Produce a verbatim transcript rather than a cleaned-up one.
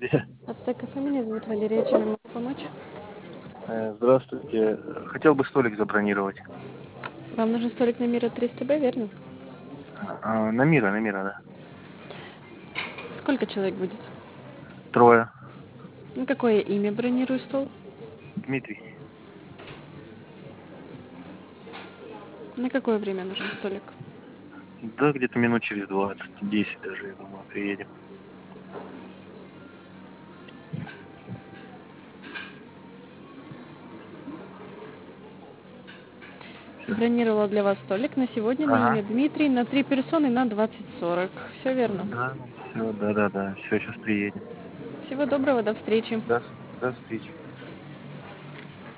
Здравствуйте. Аптека «Фами», меня зовут Валерия, чем я могу помочь? Э, Здравствуйте. Хотел бы столик забронировать. Вам нужен столик на Мира триста Б, верно? А, на Мира, на Мира, да. Сколько человек будет? Трое. На какое имя бронирую стол? Дмитрий. На какое время нужен столик? Да, где-то минут через двадцать, десять даже, я думаю, приедем. Всё. Бронировала для вас столик на сегодня на имя Ага. Дмитрий, на три персоны на двадцать сорок. Все верно. Да, все, да, да, да. Все, сейчас приедем. Всего доброго, до встречи. До, до встречи.